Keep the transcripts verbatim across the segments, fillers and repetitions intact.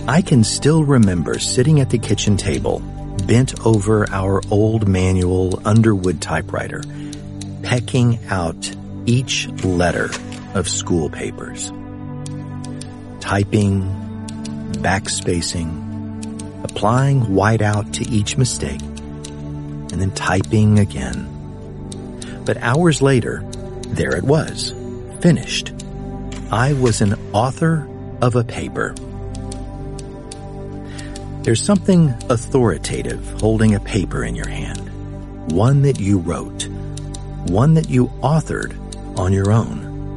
I can still remember sitting at the kitchen table, bent over our old manual Underwood typewriter, pecking out each letter of school papers. Typing, backspacing, applying whiteout to each mistake, and then typing again. But hours later, there it was, finished. I was an author of a paper. There's something authoritative holding a paper in your hand, one that you wrote, one that you authored on your own.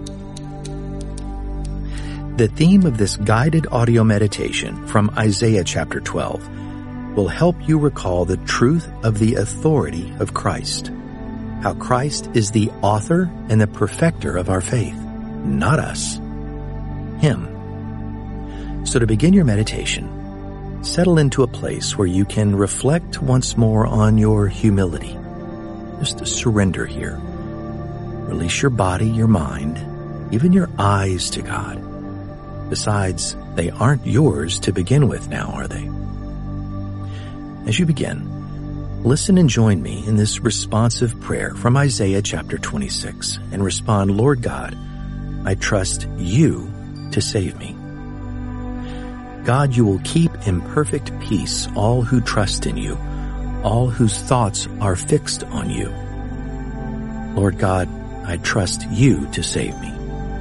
The theme of this guided audio meditation from Isaiah chapter twelve will help you recall the truth of the authority of Christ, how Christ is the author and the perfecter of our faith, not us, Him. So to begin your meditation, settle into a place where you can reflect once more on your humility. Just to surrender here. Release your body, your mind, even your eyes to God. Besides, they aren't yours to begin with now, are they? As you begin, listen and join me in this responsive prayer from Isaiah chapter twenty-six and respond, Lord God, I trust you to save me. God, you will keep in perfect peace all who trust in you, all whose thoughts are fixed on you. Lord God, I trust you to save me.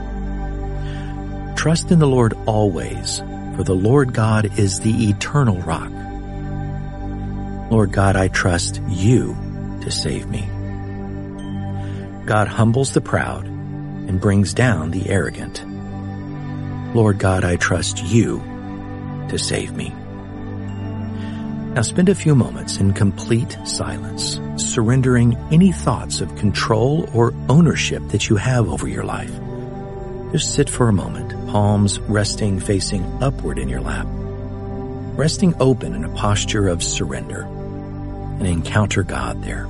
Trust in the Lord always, for the Lord God is the eternal rock. Lord God, I trust you to save me. God humbles the proud and brings down the arrogant. Lord God, I trust you to save me. Now spend a few moments in complete silence, surrendering any thoughts of control or ownership that you have over your life. Just sit for a moment, palms resting facing upward in your lap, resting open in a posture of surrender, and encounter God there.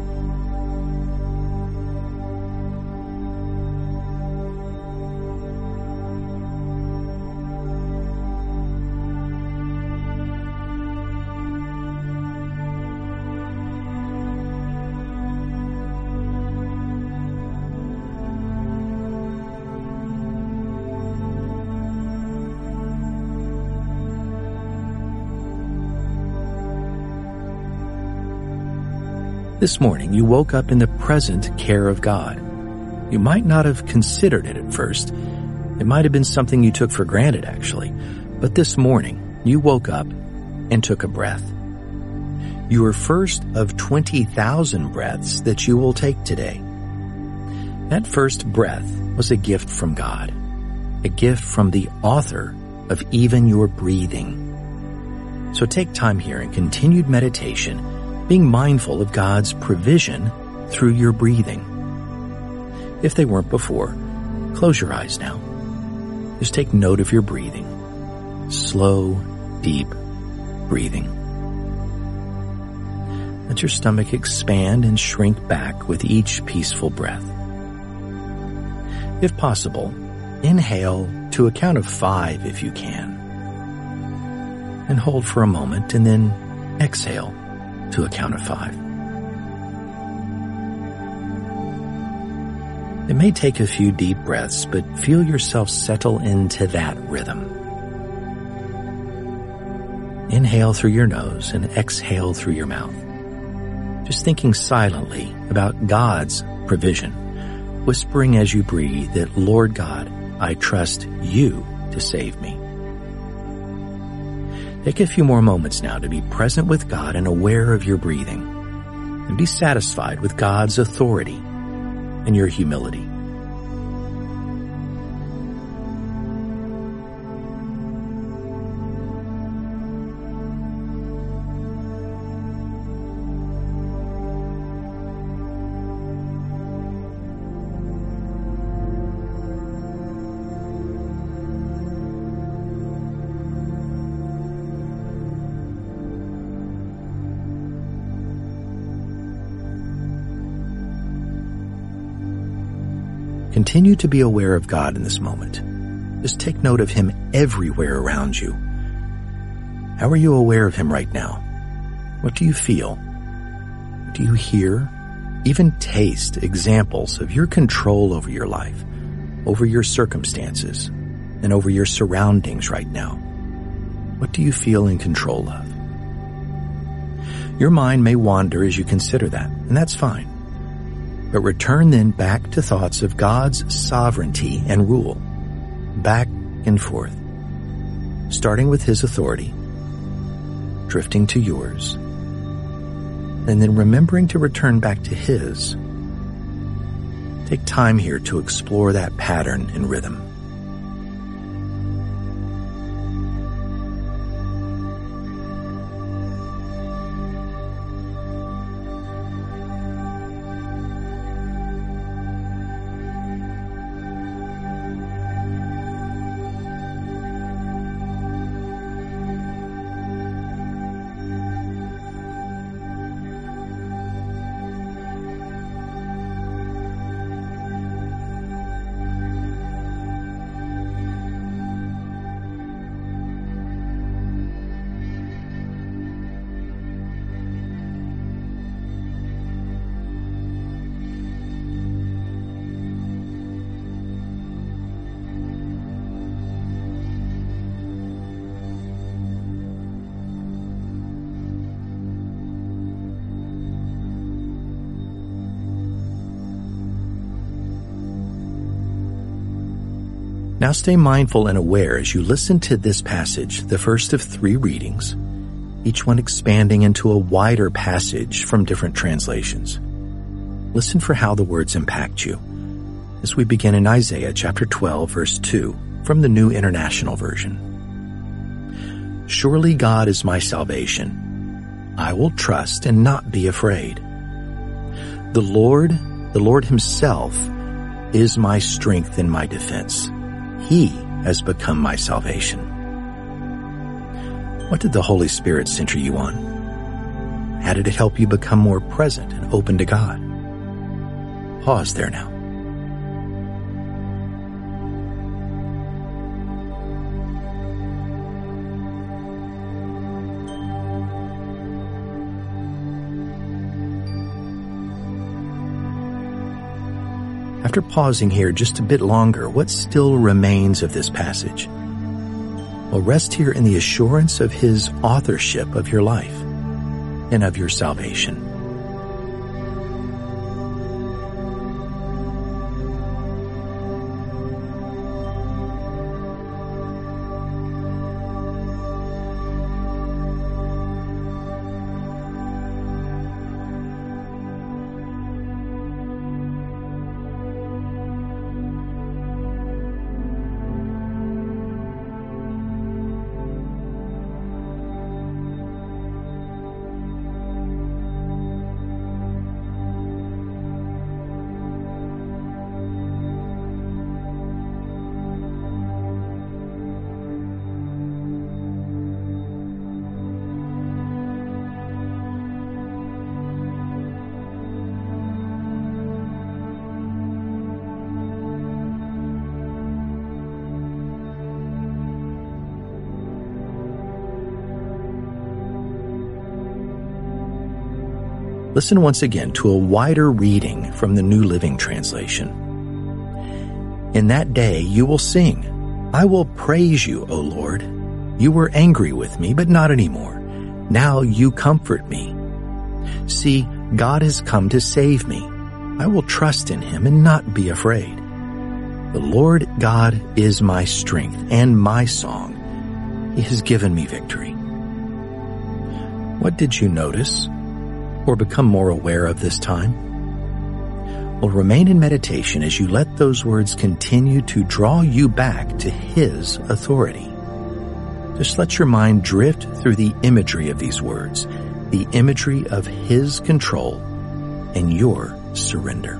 This morning, you woke up in the present care of God. You might not have considered it at first. It might have been something you took for granted, actually. But this morning, you woke up and took a breath. You were first of twenty thousand breaths that you will take today. That first breath was a gift from God, a gift from the author of even your breathing. So take time here in continued meditation, being mindful of God's provision through your breathing. If they weren't before, close your eyes now. Just take note of your breathing. Slow, deep breathing. Let your stomach expand and shrink back with each peaceful breath. If possible, inhale to a count of five if you can. And hold for a moment and then exhale to a count of five. It may take a few deep breaths, but feel yourself settle into that rhythm. Inhale through your nose and exhale through your mouth. Just thinking silently about God's provision, whispering as you breathe that, Lord God, I trust you to save me. Take a few more moments now to be present with God and aware of your breathing, and be satisfied with God's authority and your humility. Continue to be aware of God in this moment. Just take note of Him everywhere around you. How are you aware of him right now? What do you feel? Do you hear, even taste examples of your control over your life, over your circumstances, and over your surroundings right now? What do you feel in control of? Your mind may wander as you consider that, and that's fine. But return then back to thoughts of God's sovereignty and rule, back and forth, starting with His authority, drifting to yours, and then remembering to return back to His. Take time here to explore that pattern and rhythm. Now stay mindful and aware as you listen to this passage, the first of three readings, each one expanding into a wider passage from different translations. Listen for how the words impact you as we begin in Isaiah chapter twelve, verse two, from the New International Version. Surely God is my salvation. I will trust and not be afraid. The Lord, the Lord Himself, is my strength and my defense. He has become my salvation. What did the Holy Spirit center you on? How did it help you become more present and open to God? Pause there now. After pausing here just a bit longer, what still remains of this passage? Well, rest here in the assurance of His authorship of your life and of your salvation. Listen once again to a wider reading from the New Living Translation. In that day you will sing, I will praise you, O Lord. You were angry with me, but not anymore. Now you comfort me. See, God has come to save me. I will trust in Him and not be afraid. The Lord God is my strength and my song. He has given me victory. What did you notice or become more aware of this time? Well, remain in meditation as you let those words continue to draw you back to His authority. Just let your mind drift through the imagery of these words, the imagery of His control and your surrender.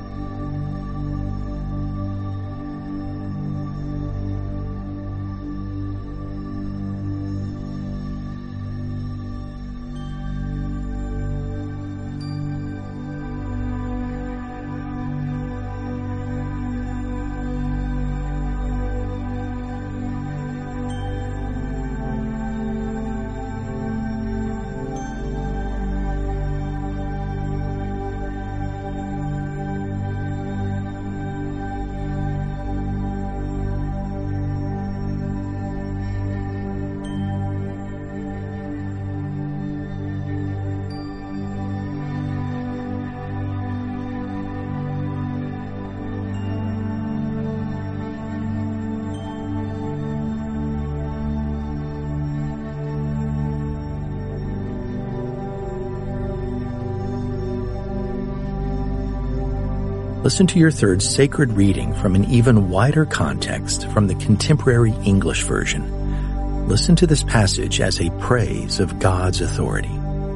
Listen to your third sacred reading from an even wider context from the Contemporary English Version. Listen to this passage as a praise of God's authority.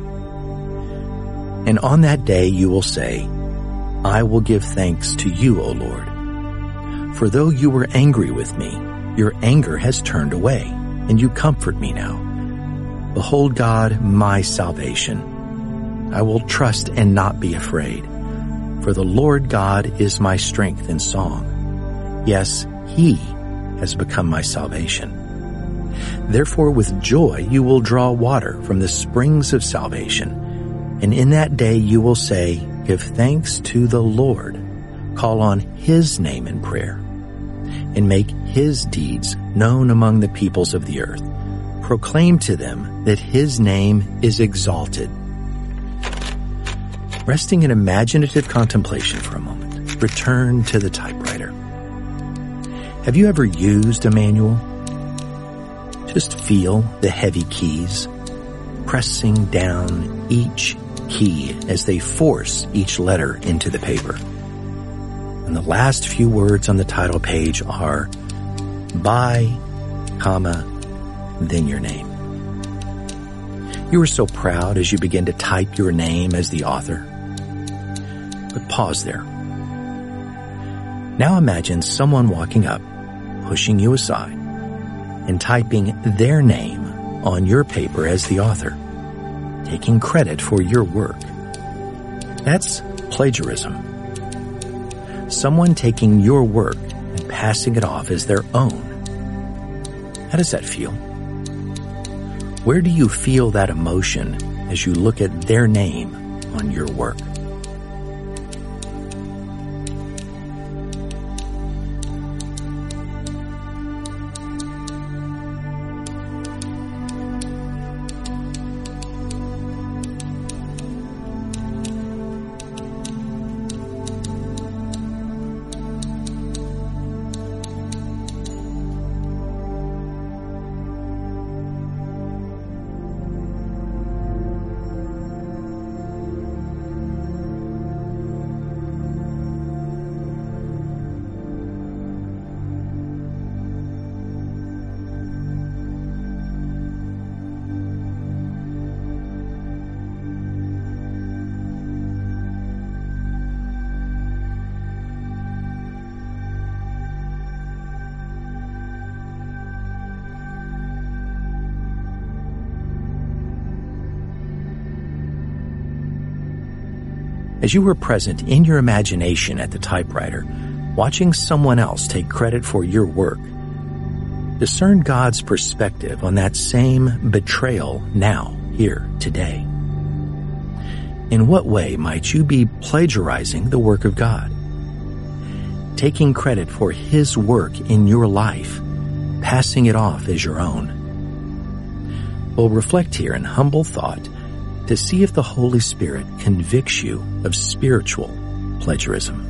And on that day you will say, I will give thanks to you, O Lord. For though you were angry with me, your anger has turned away, and you comfort me now. Behold, God, my salvation. I will trust and not be afraid. For the Lord God is my strength and song. Yes, He has become my salvation. Therefore with joy you will draw water from the springs of salvation. And in that day you will say, give thanks to the Lord. Call on His name in prayer. And make His deeds known among the peoples of the earth. Proclaim to them that His name is exalted. Resting in imaginative contemplation for a moment, return to the typewriter. Have you ever used a manual? Just feel the heavy keys, pressing down each key as they force each letter into the paper. And the last few words on the title page are by, comma, then your name. You are so proud as you begin to type your name as the author. But pause there. Now imagine someone walking up, pushing you aside, and typing their name on your paper as the author, taking credit for your work. That's plagiarism. Someone taking your work and passing it off as their own. How does that feel? Where do you feel that emotion as you look at their name on your work? As you were present in your imagination at the typewriter, watching someone else take credit for your work, discern God's perspective on that same betrayal now, here, today. In what way might you be plagiarizing the work of God? Taking credit for His work in your life, passing it off as your own. Well, reflect here in humble thought to see if the Holy Spirit convicts you of spiritual plagiarism.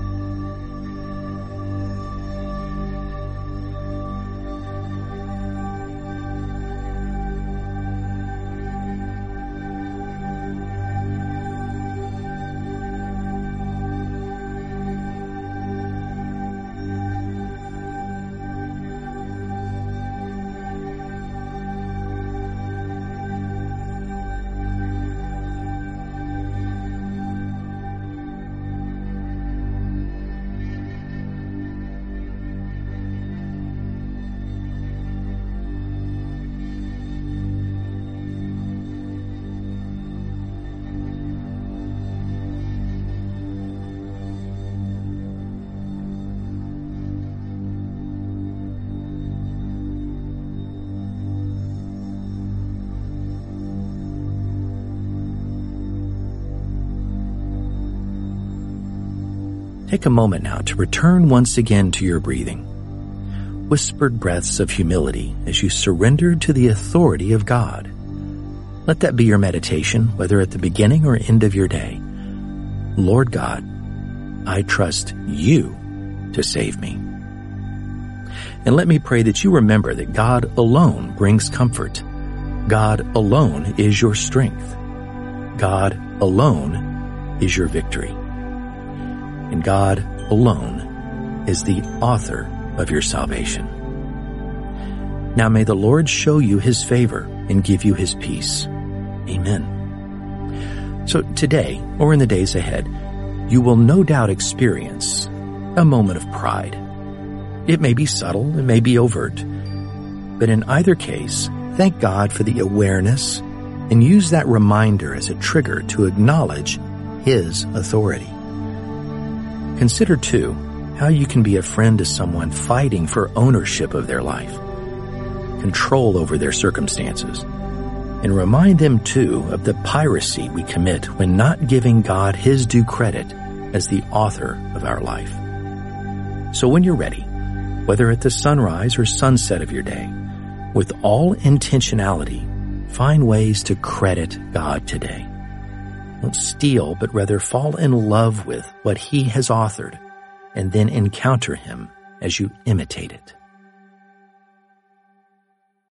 Take a moment now to return once again to your breathing. Whispered breaths of humility as you surrender to the authority of God. Let that be your meditation, whether at the beginning or end of your day. Lord God, I trust you to save me. And let me pray that you remember that God alone brings comfort. God alone is your strength. God alone is your victory. and God alone is the author of your salvation. Now may the Lord show you his favor and give you his peace. Amen. So today, or in the days ahead, you will no doubt experience a moment of pride. It may be subtle, it may be overt, but in either case, thank God for the awareness and use that reminder as a trigger to acknowledge his authority. Consider, too, how you can be a friend to someone fighting for ownership of their life, control over their circumstances, and remind them, too, of the piracy we commit when not giving God his due credit as the author of our life. So when you're ready, whether at the sunrise or sunset of your day, with all intentionality, find ways to credit God today. Don't steal, but rather fall in love with what he has authored, and then encounter him as you imitate it.